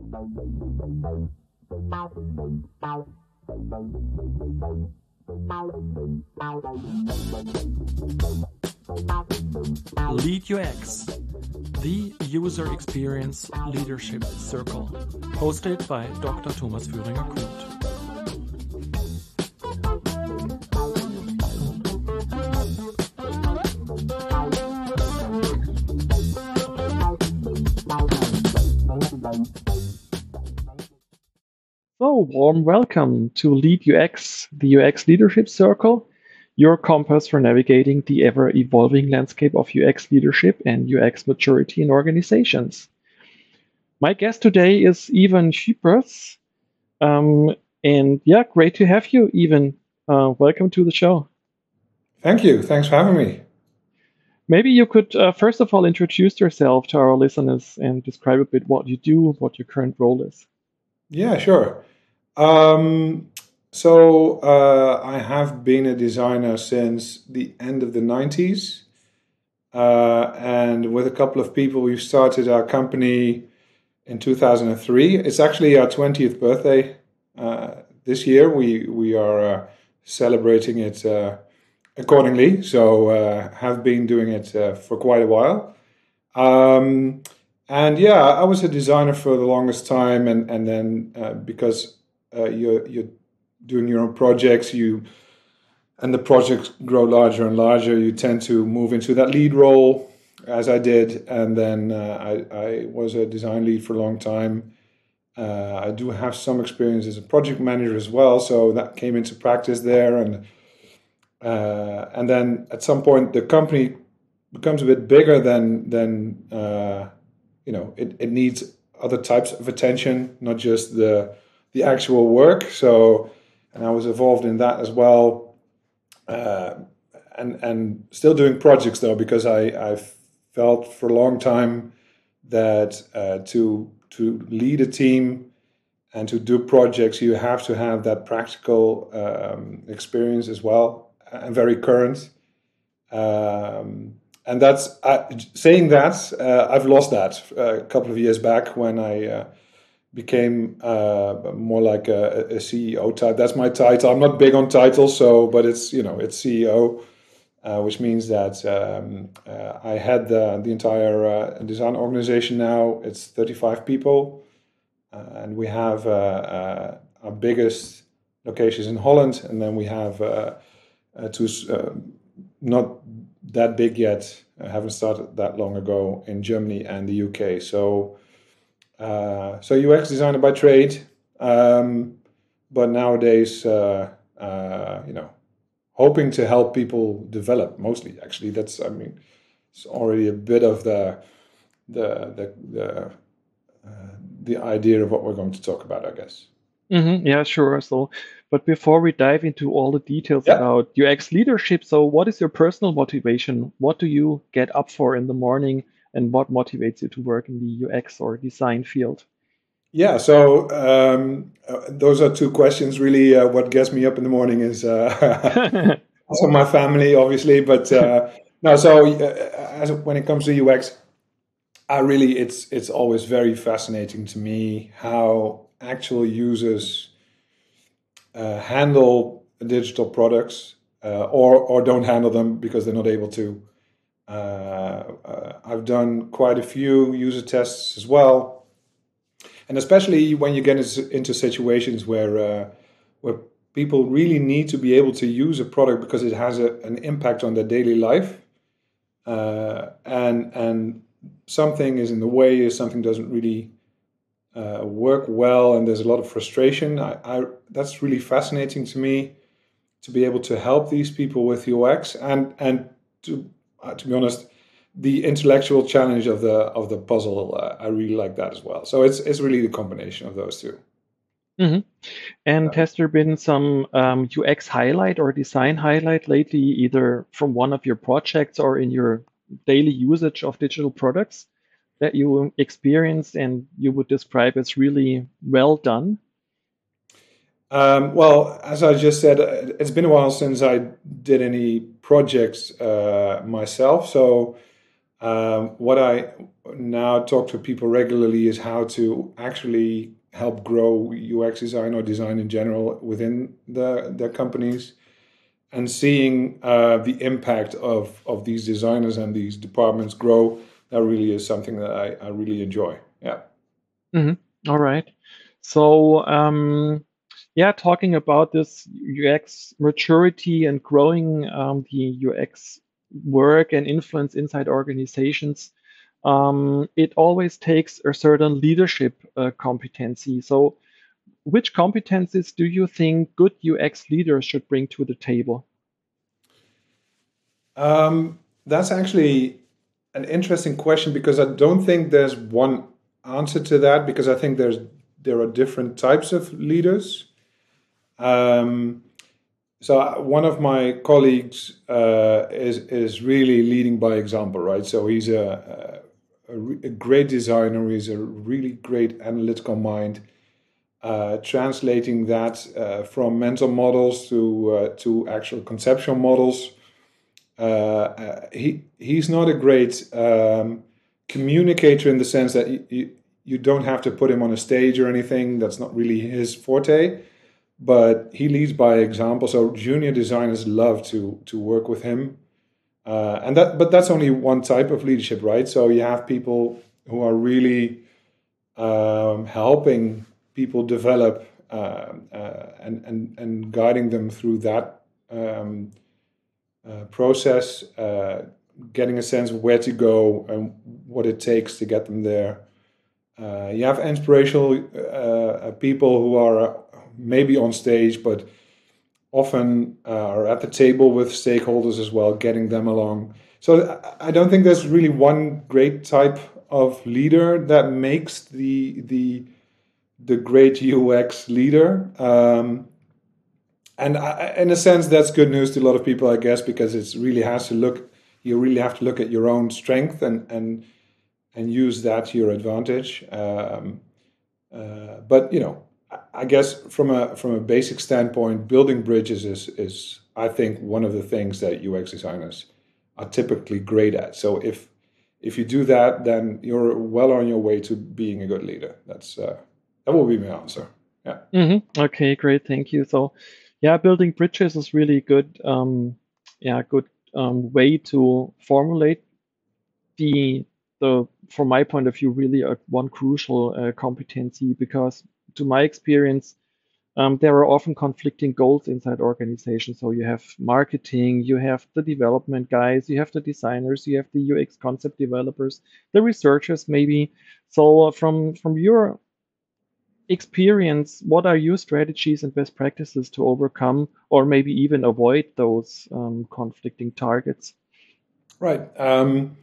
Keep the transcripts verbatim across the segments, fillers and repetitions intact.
Lead U X, the User Experience Leadership Circle, hosted by Doctor Thomas Führinger-Kluth. So, warm welcome to Lead U X, the U X Leadership Circle, your compass for navigating the ever-evolving landscape of U X leadership and U X maturity in organizations. My guest today is Ivan Schippers. Um, and yeah, great to have you, Ivan. Uh, welcome to the show. Thank you. Thanks for having me. Maybe you could, uh, first of all, introduce yourself to our listeners and describe a bit what you do, what your current role is. Yeah, sure. Um, so uh, I have been a designer since the end of the nineties. Uh, and with a couple of people, we've started our company in two thousand three. It's actually our twentieth birthday uh, this year. We, we are uh, celebrating it uh, accordingly. So uh, have been doing it uh, for quite a while. Um, and yeah, I was a designer for the longest time. And, and then uh, because Uh, you're, you're doing your own projects, you and the projects grow larger and larger, you tend to move into that lead role, as I did. And then uh, I, I was a design lead for a long time. Uh, I do have some experience as a project manager as well, so that came into practice there. And uh, and then at some point, the company becomes a bit bigger than than uh, you know. It, it needs other types of attention, not just the the actual work. So, and I was involved in that as well, uh, and and still doing projects though, because I I felt for a long time that uh, to to lead a team and to do projects, you have to have that practical um, experience as well, and very current. Um, and that's uh, saying that uh, I've lost that a couple of years back when I. Uh, became uh, more like a, a C E O type. That's my title. I'm not big on titles, so but it's you know it's C E O, uh, which means that um, uh, I had the the entire uh, design organization now. It's thirty-five people, uh, and we have uh, uh, our biggest locations in Holland, and then we have uh, uh, two uh, not that big yet. I haven't started that long ago in Germany and the U K. So. Uh, so U X designer by trade, um, but nowadays, uh, uh, you know, hoping to help people develop mostly. Actually, that's I mean, it's already a bit of the the the the, uh, the idea of what we're going to talk about, I guess. Mm-hmm, yeah, sure. So, but before we dive into all the details Yeah. about U X leadership, so what is your personal motivation? What do you get up for in the morning? And what motivates you to work in the U X or design field? Yeah, so um, uh, those are two questions. Really, uh, what gets me up in the morning is uh, also my family, obviously. But uh, no, so uh, as when it comes to U X, I really it's it's always very fascinating to me how actual users uh, handle digital products uh, or or don't handle them because they're not able to. Uh, uh, I've done quite a few user tests as well, and especially when you get into situations where uh, where people really need to be able to use a product because it has a, an impact on their daily life, uh, and and something is in the way, something doesn't really uh, work well, and there's a lot of frustration. I, I that's really fascinating to me to be able to help these people with U X and and to. Uh, to be honest, the intellectual challenge of the of the puzzle, uh, I really like that as well. So it's it's really the combination of those two. Mm-hmm. And uh, has there been some um, U X highlight or design highlight lately, either from one of your projects or in your daily usage of digital products that you experienced and you would describe as really well done? Um, well, as I just said, it's been a while since I did any projects uh, myself. So Um, what I now talk to people regularly is how to actually help grow U X design or design in general within the their companies, and seeing uh, the impact of of these designers and these departments grow. That really is something that I, I really enjoy. Yeah. Mhm. All right. So, um, yeah, talking about this U X maturity and growing um, the U X work and influence inside organizations, um, it always takes a certain leadership uh, competency. So, which competencies do you think good U X leaders should bring to the table? Um, that's actually an interesting question, because I don't think there's one answer to that, because I think there's there are different types of leaders. Um, so I- one of my colleagues uh, is is really leading by example, right? So he's a, a, a re- a great designer. He's a really great analytical mind, uh, translating that uh, from mental models to uh, to actual conceptual models. Uh, uh, he he's not a great um, communicator, in the sense that you, you you don't have to put him on a stage or anything. That's not really his forte. But he leads by example. So junior designers love to to work with him. Uh, and that, but that's only one type of leadership, right? So you have people who are really um, helping people develop, uh, uh, and, and and guiding them through that um, uh, process, uh, getting a sense of where to go and what it takes to get them there. Uh, you have inspirational uh, people who are uh, maybe on stage, but often uh, are at the table with stakeholders as well, getting them along. So I don't think there's really one great type of leader that makes the the the great U X leader. Um, and I, in a sense, that's good news to a lot of people, I guess, because it's really has to look. You really have to look at your own strength and and and use that to your advantage. Um, uh, but you know, I guess from a from a basic standpoint, building bridges is is I think one of the things that U X designers are typically great at. So if if you do that, then you're well on your way to being a good leader. That's uh, that will be my answer. Yeah. hmm Okay, great. Thank you. So, yeah, building bridges is really good. Um, yeah, good um, way to formulate the the from my point of view really a, one crucial uh, competency, because to my experience um, there are often conflicting goals inside organizations. So you have marketing, you have the development guys, you have the designers, you have the U X concept developers, the researchers maybe. So uh, from from your experience, what are your strategies and best practices to overcome or maybe even avoid those um, conflicting targets? Right. Um,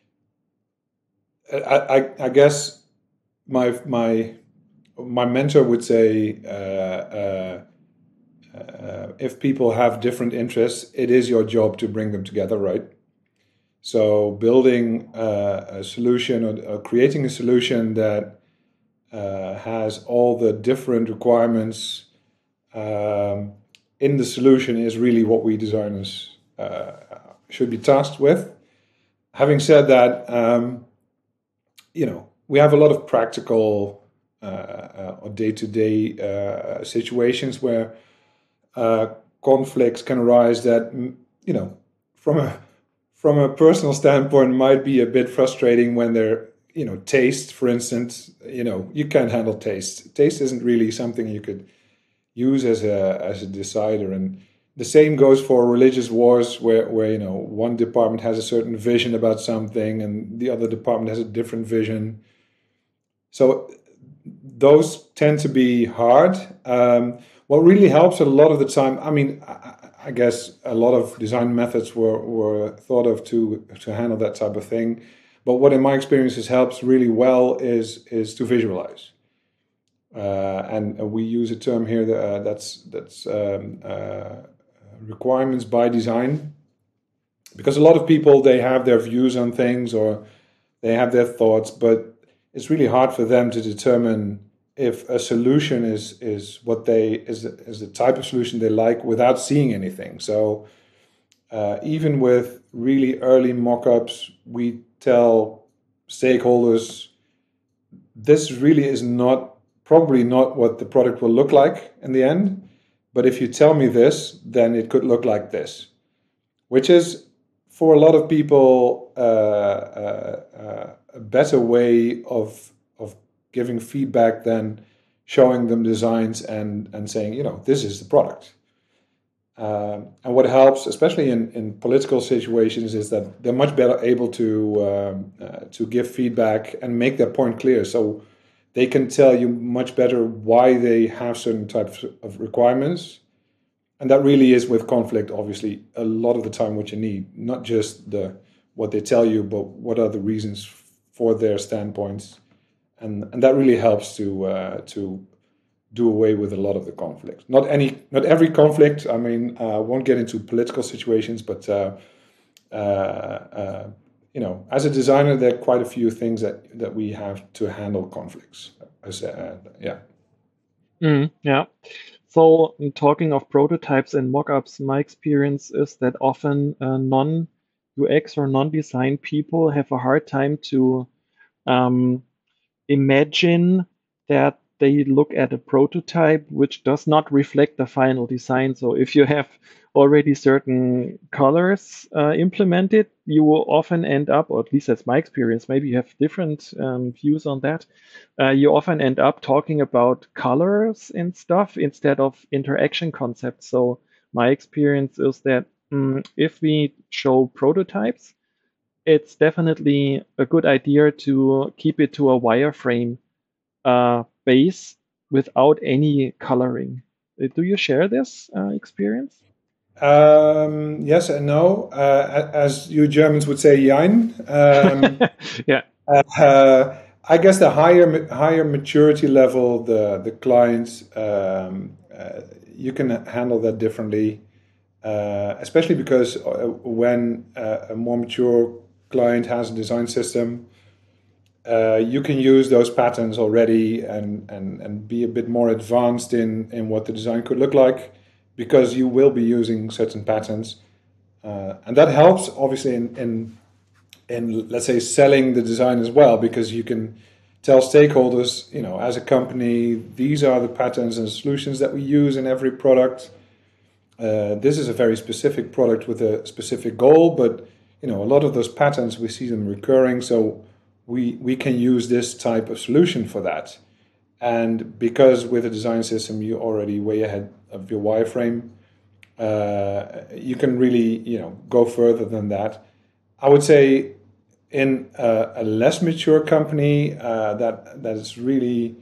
I, I, I guess my my my mentor would say, uh, uh, uh, if people have different interests, it is your job to bring them together, right? So building uh, a solution, or, or creating a solution that uh, has all the different requirements um, in the solution is really what we designers uh, should be tasked with. Having said that, um, you know, we have a lot of practical uh, uh, or day-to-day uh, situations where uh, conflicts can arise that, mm, you know, from a from a personal standpoint might be a bit frustrating when they're, you know, taste, for instance. You know, you can't handle taste. Taste isn't really something you could use as a as a decider. And the same goes for religious wars, where where you know, one department has a certain vision about something and the other department has a different vision. So those tend to be hard. Um, what really helps a lot of the time, I mean, I, I guess a lot of design methods were, were thought of to to handle that type of thing. But what in my experiences helps really well is is to visualize. Uh, and we use a term here that, uh, that's that's um, uh, requirements by design, because a lot of people, they have their views on things, or they have their thoughts, but it's really hard for them to determine if a solution is is what they is is the type of solution they like without seeing anything. So uh, even with really early mock-ups, we tell stakeholders this really is not probably not what the product will look like in the end, but if you tell me this, then it could look like this, which is for a lot of people uh, uh, uh, a better way of of giving feedback than showing them designs and and saying, you know, this is the product. Um, and what helps, especially in, in political situations, is that they're much better able to um, uh, to give feedback and make their point clear. So they can tell you much better why they have certain types of requirements. And that really is with conflict, obviously, a lot of the time what you need, not just the what they tell you, but what are the reasons for their standpoints. And, and that really helps to uh, to do away with a lot of the conflict. Not any, not every conflict. I mean, I uh, won't get into political situations, but uh, uh, uh, you know, as a designer, there are quite a few things that that we have to handle conflicts. As, uh, yeah. Mm, yeah. So, in talking of prototypes and mockups, my experience is that often uh, non-U X or non-design people have a hard time to um, imagine that they look at a prototype which does not reflect the final design. So if you have already certain colors uh, implemented, you will often end up, or at least that's my experience, maybe you have different um, views on that. Uh, you often end up talking about colors and stuff instead of interaction concepts. So my experience is that mm, if we show prototypes, it's definitely a good idea to keep it to a wireframe uh, base without any coloring. Uh, Do you share this uh, experience? Um, yes and no. Uh, as you Germans would say, jein. Um, Yeah. uh, I guess the higher higher maturity level, the the clients, um, uh, you can handle that differently, uh, especially because uh, when uh, a more mature client has a design system, uh, you can use those patterns already and, and, and be a bit more advanced in, in what the design could look like because you will be using certain patterns. Uh, and that helps, obviously, in, in, in, let's say, selling the design as well, because you can tell stakeholders, you know, as a company, these are the patterns and solutions that we use in every product. Uh, this is a very specific product with a specific goal, but, you know, a lot of those patterns, we see them recurring, so we we can use this type of solution for that. And because with a design system you're already way ahead of your wireframe, uh, you can really, you know, go further than that. I would say in a, a less mature company, uh, that that is really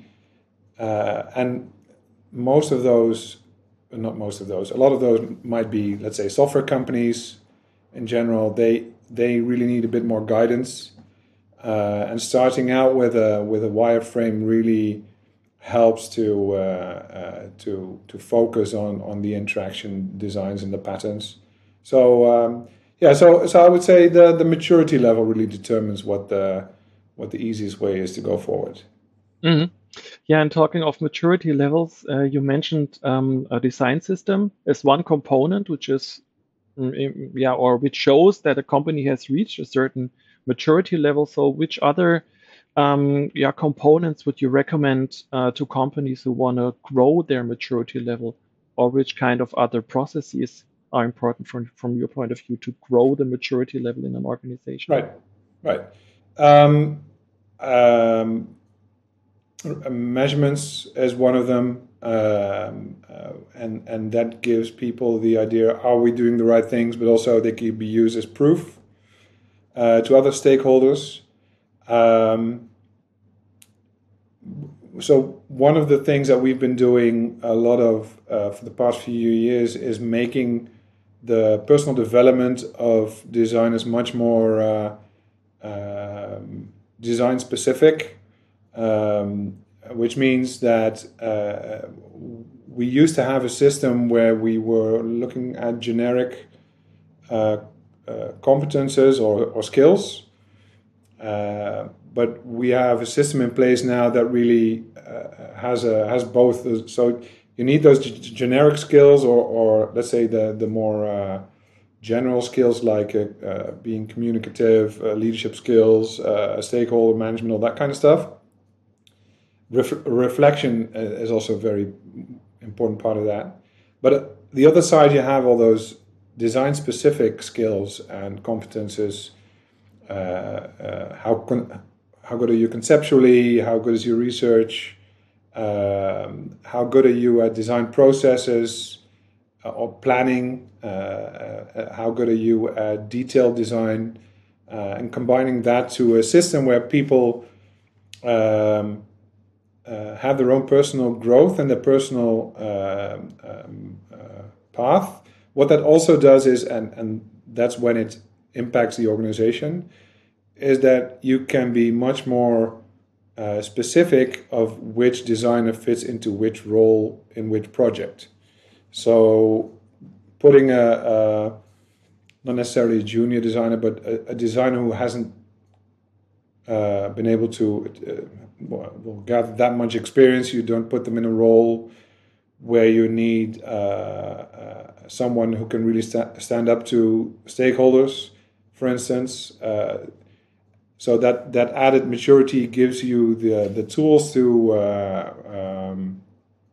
uh, and most of those, not most of those, a lot of those might be, let's say, software companies in general. They they really need a bit more guidance. Uh, and starting out with a with a wireframe really helps to uh, uh, to to focus on on the interaction designs and the patterns. So um, yeah, so so I would say the the maturity level really determines what the what the easiest way is to go forward. Mhm. Yeah, and talking of maturity levels, uh, you mentioned um, a design system as one component, which is mm, im- yeah, or which shows that a company has reached a certain maturity level. So, which other um, yeah components would you recommend uh, to companies who want to grow their maturity level, or which kind of other processes are important from from your point of view to grow the maturity level in an organization? Right, right. Um, um, Measurements is one of them, um, uh, and and that gives people the idea: are we doing the right things? But also they can be used as proof uh, to other stakeholders. Um, so one of the things that we've been doing a lot of uh, for the past few years is making the personal development of designers much more uh, um, design specific, um, which means that uh, we used to have a system where we were looking at generic uh, uh, competences or, or skills. Uh, but we have a system in place now that really uh, has a has both. So you need those g- generic skills, or, or let's say the the more uh, general skills like uh, uh, being communicative, uh, leadership skills, uh, stakeholder management, all that kind of stuff. Ref- reflection is also a very important part of that. But uh, the other side, you have all those design-specific skills and competences. Uh, uh, how con- how good are you conceptually? How good is your research? Um, how good are you at design processes uh, or planning? Uh, uh, how good are you at detailed design? Uh, and combining that to a system where people um, uh, have their own personal growth and their personal uh, um, uh, path. What that also does is, and, and that's when it impacts the organization, is that you can be much more uh, specific of which designer fits into which role in which project. So putting a, a not necessarily a junior designer, but a, a designer who hasn't uh, been able to uh, well, gather that much experience, you don't put them in a role where you need uh, uh, someone who can really sta- stand up to stakeholders, for instance. Uh, so that, that added maturity gives you the the tools to uh, um,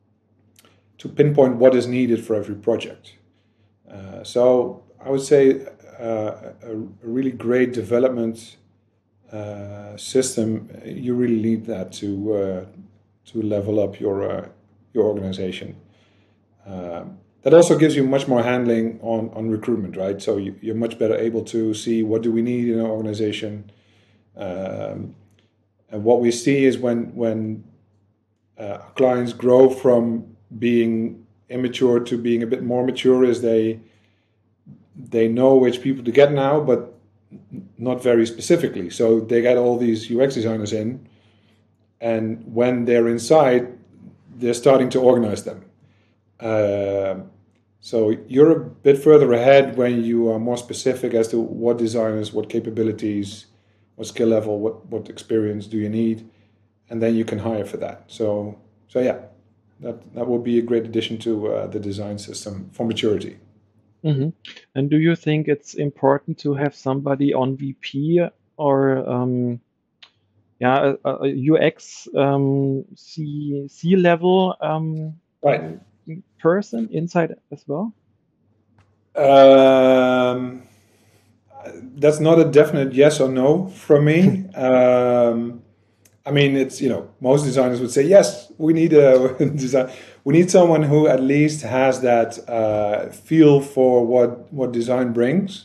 to pinpoint what is needed for every project. Uh, so I would say uh, a, a really great development uh, system. You really need that to uh, to level up your uh, your organization. Um, that also gives you much more handling on, on recruitment, right? So you, you're much better able to see what do we need in our organization. Um, and what we see is when when uh, clients grow from being immature to being a bit more mature, is they they know which people to get now, but not very specifically. So they get all these U X designers in, and when they're inside, they're starting to organize them. Uh, so you're a bit further ahead when you are more specific as to what designers, what capabilities, what skill level, what, what experience do you need, and then you can hire for that. So so yeah, that that will be a great addition to uh, the design system for maturity. hmm And do you think it's important to have somebody on V P or um, yeah, a, a U X um, C C level um, Right. person inside as well? Um, that's not a definite yes or no from me. Um, I mean, it's, you know, most designers would say yes. We need a design. We need someone who at least has that uh, feel for what what design brings.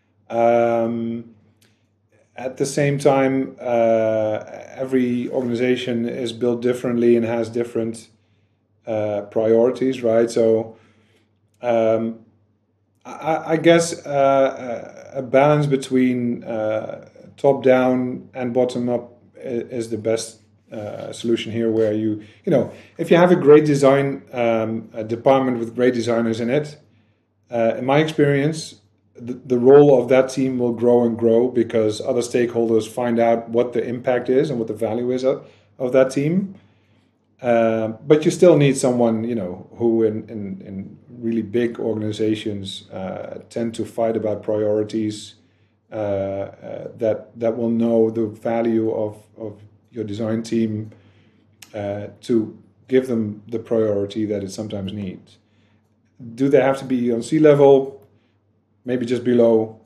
Um, at the same time, uh, every organization is built differently and has different uh, priorities, right? So um, I, I guess uh, a balance between uh, top down and bottom up is the best uh, solution here. Where you, you know, if you have a great design um, a department with great designers in it, uh, in my experience, the, the role of that team will grow and grow because other stakeholders find out what the impact is and what the value is of, of that team. Uh, but you still need someone, you know, who in, in, in really big organizations uh, tend to fight about priorities, uh, uh, that that will know the value of, of your design team uh, to give them the priority that it sometimes needs. Do they have to be on sea level? Maybe just below.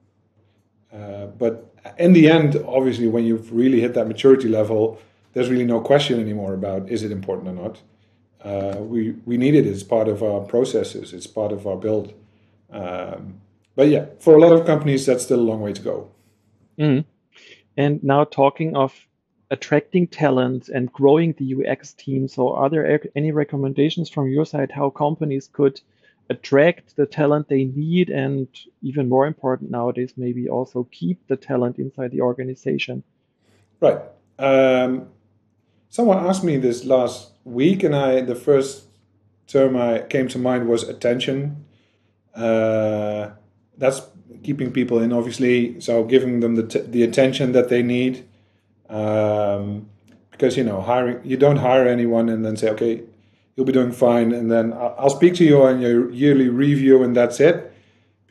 Uh, but in the end, obviously, when you've really hit that maturity level, there's really no question anymore about is it important or not. Uh, we we need it as part of our processes. It's part of our build. Um, but yeah, for a lot of companies, that's still a long way to go. Mhm. And now talking of attracting talent and growing the U X team, so are there ac- any recommendations from your side how companies could attract the talent they need and even more important nowadays, maybe also keep the talent inside the organization? Right. Um, someone asked me this last week, and I the first term I came to mind was attention. Uh, that's keeping people in, obviously. So giving them the t- the attention that they need. Um, because you know, hiring you don't hire anyone and then say, okay, you'll be doing fine, and then I'll, I'll speak to you on your yearly review, and that's it.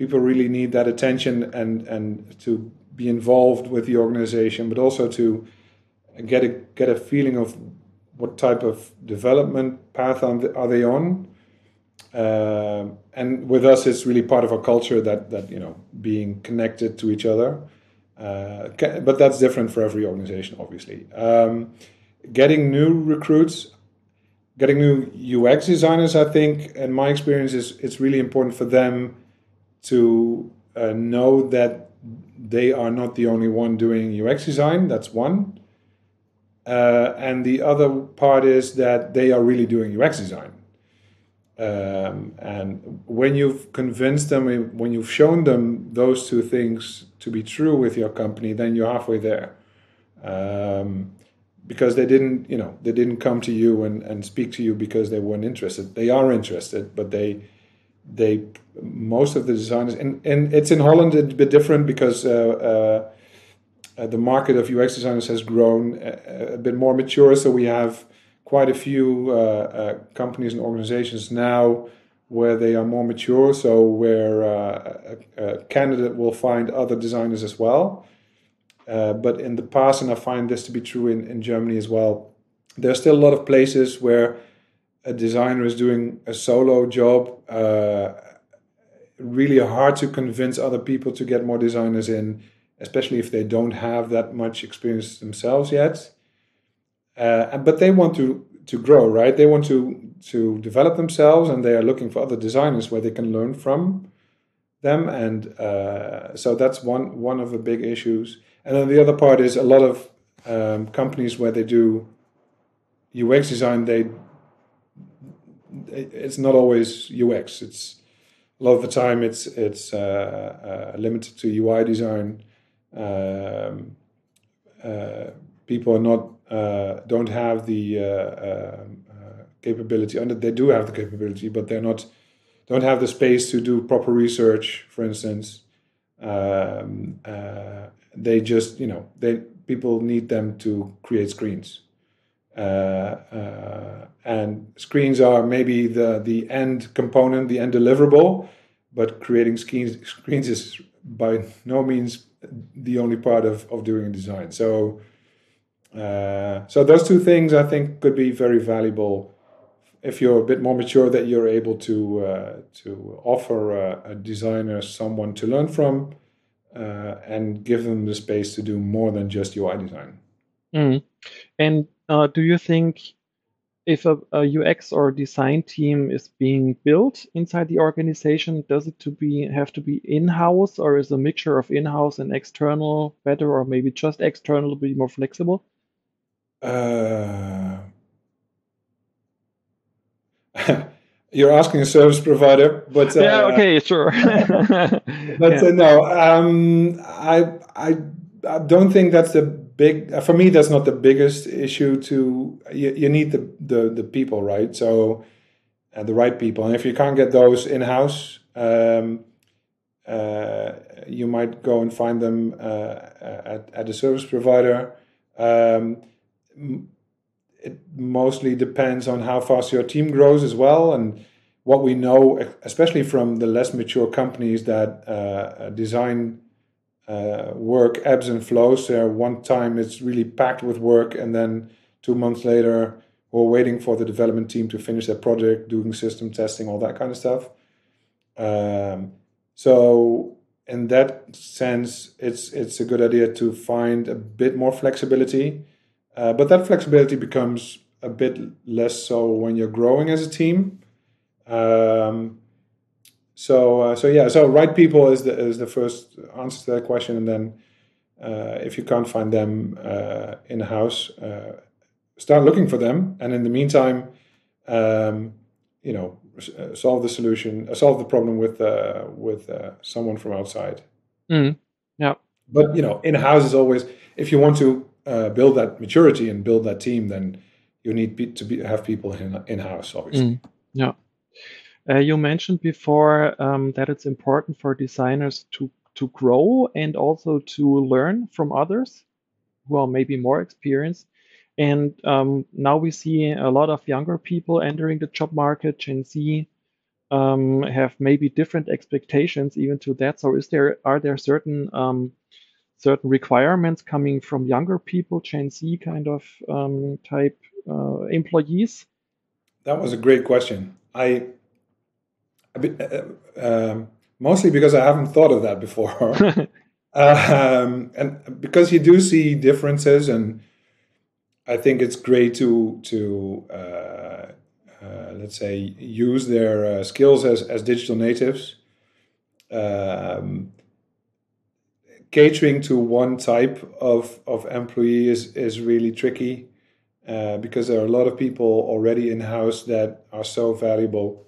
people really need that attention and and to be involved with the organization, but also to get a get a feeling of what type of development path are they, are they on. Uh, and with us, it's really part of our culture that that you know being connected to each other. Uh, but that's different for every organization, obviously. Um, getting new recruits, getting new U X designers, I think, in my experience, is it's really important for them to uh, know that they are not the only one doing U X design. That's one. Uh, and the other part is that they are really doing U X design. Um, and when you've convinced them, when you've shown them those two things to be true with your company, then you're halfway there. Um, because they didn't, you know, they didn't come to you and, and speak to you because they weren't interested. They are interested, but they, they, most of the designers, and, and it's in Holland a bit different because uh, uh, the market of U X designers has grown a, a bit more mature. So we have quite a few uh, uh, companies and organizations now where they are more mature. So where uh, a, a candidate will find other designers as well. Uh, but in the past, and I find this to be true in, in Germany as well, there's still a lot of places where a designer is doing a solo job. Uh, really hard to convince other people to get more designers in, especially if they don't have that much experience themselves yet. Uh, but they want to to grow, right? They want to to develop themselves, and they are looking for other designers where they can learn from them. And uh, so that's one one of the big issues. And then the other part is a lot of um, companies where they do U X design. They it's not always U X. It's a lot of the time it's it's uh, uh, limited to U I design. Um, uh, people are not uh, don't have the uh, um, uh, capability, and they do have the capability, but they're not don't have the space to do proper research, for instance. Um, uh, they just, you know, they people need them to create screens, uh, uh, and screens are maybe the the end component, the end deliverable, but creating screens screens is by no means the only part of, of doing a design. So, uh, so those two things I think could be very valuable if you're a bit more mature, that you're able to uh, to offer a, a designer someone to learn from, uh, and give them the space to do more than just U I design. Mm. And uh, do you think if a, a U X or design team is being built inside the organization, does it to be have to be in-house, or is a mixture of in-house and external better, or maybe just external to be more flexible? Uh, you're asking a service provider, but Yeah, uh, okay, sure. but Yeah. uh, no, um, I I I don't think that's the big for me. That's not the biggest issue. To you, you need the, the the people, right? So uh, the right people, and if you can't get those in house, um, uh, you might go and find them uh, at at a service provider. Um, it mostly depends on how fast your team grows as well, and what we know, especially from the less mature companies, that uh, design uh, work ebbs and flows. There, one time it's really packed with work, and then two months later, we're waiting for the development team to finish their project, doing system testing, all that kind of stuff. Um, so, in that sense, it's it's a good idea to find a bit more flexibility, uh, but that flexibility becomes a bit less so when you're growing as a team. Um, so uh, so yeah, so right people is the is the first answer to that question, and then uh, if you can't find them uh, in house, uh, start looking for them, and in the meantime, um, you know, uh, solve the solution, uh, solve the problem with uh, with uh, someone from outside. Mm. Yeah. But you know, in house is always, if you want to uh, build that maturity and build that team, then you need pe- to be, have people in in house, obviously. Mm. Yeah. Uh, you mentioned before um, that it's important for designers to to grow and also to learn from others who are maybe more experienced. And um, now we see a lot of younger people entering the job market, Gen Z. um, have maybe different expectations even to that. So is there are there certain um, certain requirements coming from younger people, Gen Z kind of um, type uh, employees? That was a great question. I a bit, uh, um, mostly because I haven't thought of that before, um, and because you do see differences, and I think it's great to to uh, uh, let's say use their uh, skills as as digital natives. Um, Catering to one type of of employee is is really tricky uh, because there are a lot of people already in house that are so valuable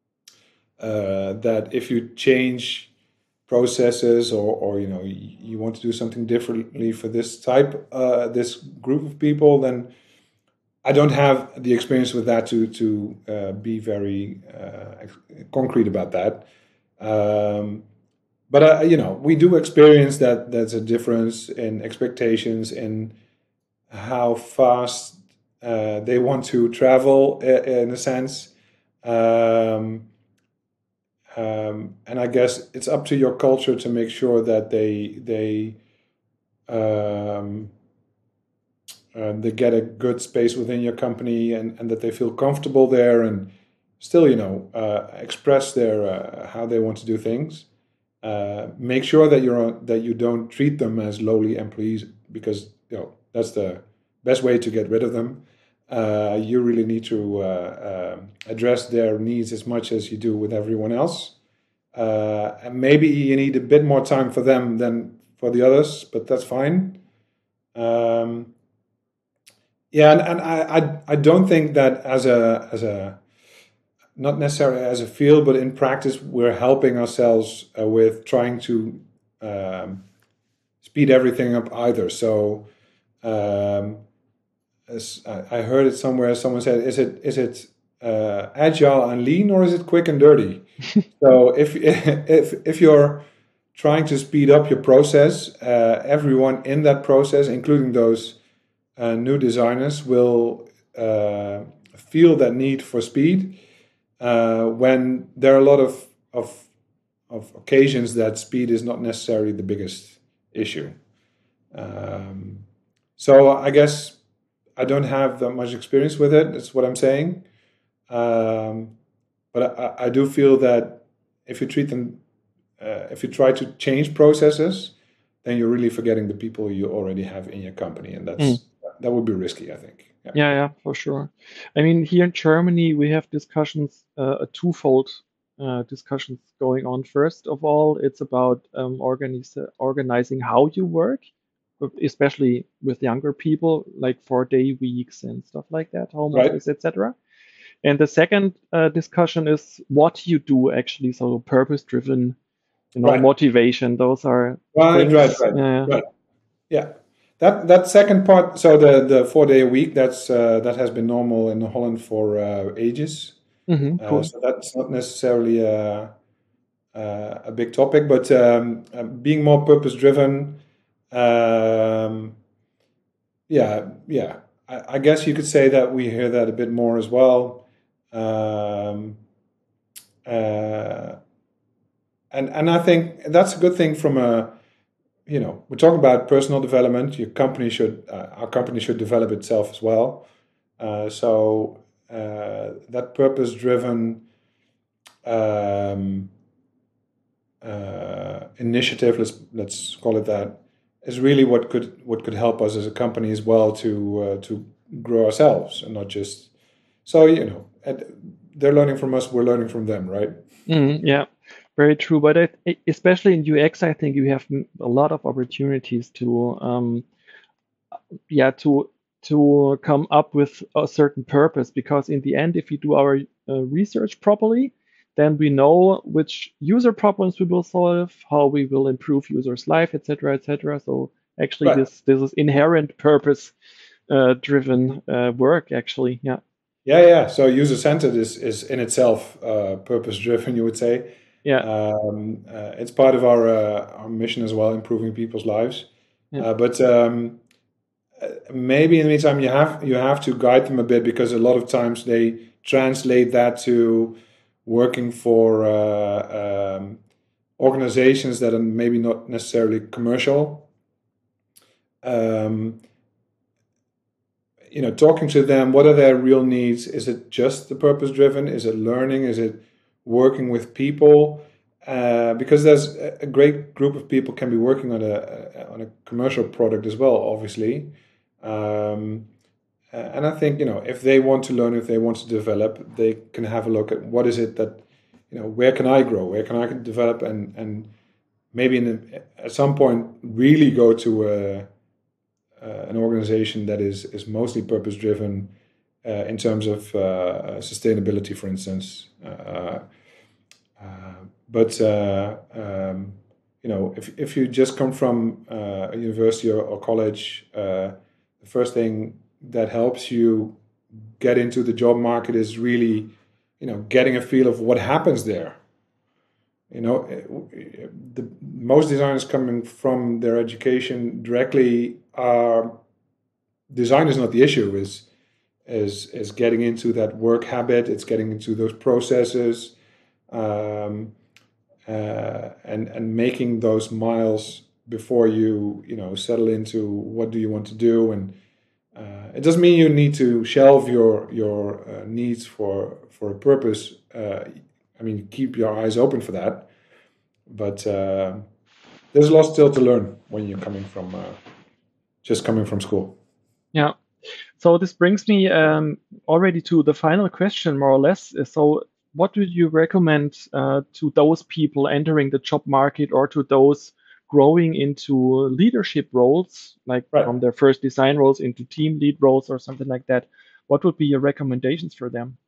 uh, that if you change processes or or you know you, you want to do something differently for this type uh, this group of people, then I don't have the experience with that to to uh, be very uh, concrete about that. Um, but uh, you know, we do experience that there's a difference in expectations in how fast uh, they want to travel, i- in a sense. Um, um, and I guess it's up to your culture to make sure that they they um, uh, they get a good space within your company, and, and that they feel comfortable there, and still, you know, uh, express their uh, how they want to do things. Uh, make sure that you're that you don't treat them as lowly employees, because you know that's the best way to get rid of them. Uh, you really need to uh, uh, address their needs as much as you do with everyone else. Uh, and maybe you need a bit more time for them than for the others, but that's fine. Um, yeah, and, and I, I I don't think that as a as a not necessarily as a field, but in practice, we're helping ourselves uh, with trying to um, speed everything up either. So, um, as I I heard it somewhere, someone said, "Is it is it uh, agile and lean, or is it quick and dirty?" So, if if if you're trying to speed up your process, uh, everyone in that process, including those uh, new designers, will uh, feel that need for speed uh, when there are a lot of, of of occasions that speed is not necessarily the biggest issue. Um, so I guess I don't have that much experience with it. That's what I'm saying. Um, but I, I do feel that if you treat them, uh, if you try to change processes, then you're really forgetting the people you already have in your company, and Mm. that's that would be risky, I think. Yeah. Yeah, yeah, for sure. I mean, here in Germany, we have discussions, uh, a twofold uh, discussions going on. First of all, it's about um, organize, organizing how you work, especially with younger people, like four-day weeks and stuff like that, home Right. office, et cetera. And the second uh, discussion is what you do actually, so purpose-driven, you know, Right. motivation. Those are Right. Right. things. Right. Yeah. Right. Yeah, that that second part. So the the four day a week. That's uh, that has been normal in Holland for uh, ages. Hmm, Uh, cool. so that's not necessarily a a, a big topic, but um, uh, being more purpose driven. Um, yeah, yeah. I, I guess you could say that we hear that a bit more as well. Um, uh, and and I think that's a good thing from a you know, we're talking about personal development. Your company should, uh, our company should develop itself as well. Uh, so uh, that purpose-driven um, uh, initiative, let's let's call it that, is really what could what could help us as a company as well to uh, to grow ourselves, and not just. So you know, they're learning from us, we're learning from them, right? Mm, yeah, very true. But I, especially in U X, I think you have m- a lot of opportunities to, um, yeah, to to come up with a certain purpose. Because in the end, if we do our uh, research properly, then we know which user problems we will solve, how we will improve users' life, et cetera, et cetera. So actually, Right. this this is inherent purpose uh, driven uh, work. Actually, yeah, Yeah, yeah. So user-centered is is in itself uh, purpose-driven, you would say. yeah, Um, uh, it's part of our uh, our mission as well, improving people's lives. yeah. Uh, but um, uh, maybe in the meantime, you have you have to guide them a bit, because a lot of times they translate that to working for uh, um, organizations that are maybe not necessarily commercial. Um, you know, talking to them, what are their real needs? Is it just the purpose driven? Is it learning? Is it working with people? Uh, because there's a great group of people can be working on a on a commercial product as well, obviously. Um, and I think, you know, if they want to learn, if they want to develop, they can have a look at what is it that, you know, where can I grow, where can I develop, and and maybe in a, at some point really go to a, uh, an organization that is is mostly purpose driven uh, in terms of uh, sustainability, for instance. Uh, uh, but uh, um, you know, if if you just come from uh, a university or, or college, uh, the first thing that helps you get into the job market is really, you know, getting a feel of what happens there. You know, the most designers coming from their education directly are design is not the issue. Is is is getting into that work habit. It's getting into those processes, um, uh, and and making those miles before you you know settle into what do you want to do. And uh, it doesn't mean you need to shelve your your uh, needs for for a purpose. Uh, I mean, keep your eyes open for that. But uh, there's a lot still to learn when you're coming from uh, just coming from school. Yeah. So this brings me um, already to the final question, more or less. So, what would you recommend uh, to those people entering the job market, or to those growing into leadership roles, like Right. from their first design roles into team lead roles or something like that? What would be your recommendations for them?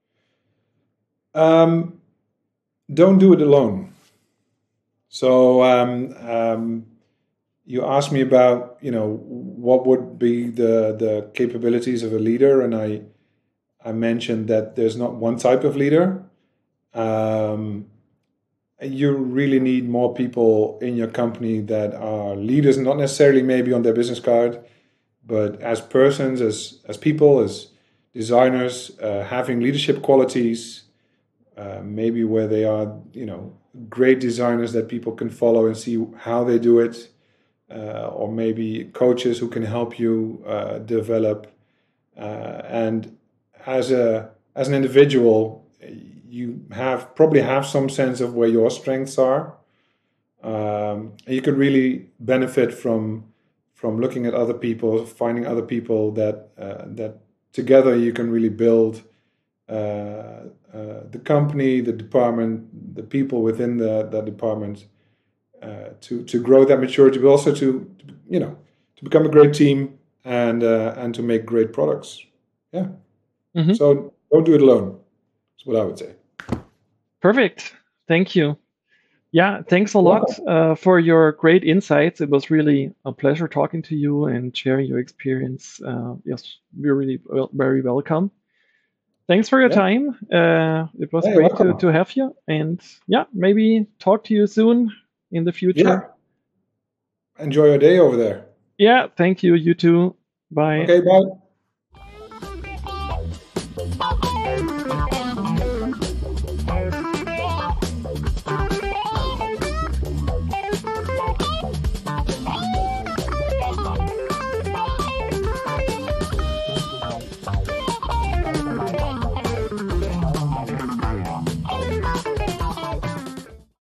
Um, don't do it alone. So um, um, you asked me about, you know, what would be the the capabilities of a leader, and I I mentioned that there's not one type of leader. Um, you really need more people in your company that are leaders, not necessarily maybe on their business card, but as persons, as as people, as designers, uh, having leadership qualities, uh, maybe where they are, you know, great designers that people can follow and see how they do it, uh, or maybe coaches who can help you uh, develop. Uh, and as a as an individual, you have probably have some sense of where your strengths are. Um, and you can really benefit from from looking at other people, finding other people that uh, that together you can really build uh, uh, the company, the department, the people within the that department uh, to to grow that maturity, but also to you know to become a great team and uh, and to make great products. Yeah. Mm-hmm. So don't do it alone. That's what I would say. Perfect. Thank you. Yeah, thanks a lot uh, for your great insights. It was really a pleasure talking to you and sharing your experience. Uh, yes, we're really wel- very welcome. Thanks for your Yeah. time. Uh, it was Hey, great to, welcome. to have you. And yeah, maybe talk to you soon in the future. Yeah. Enjoy your day over there. Yeah, thank you. You too. Bye. Okay, bye.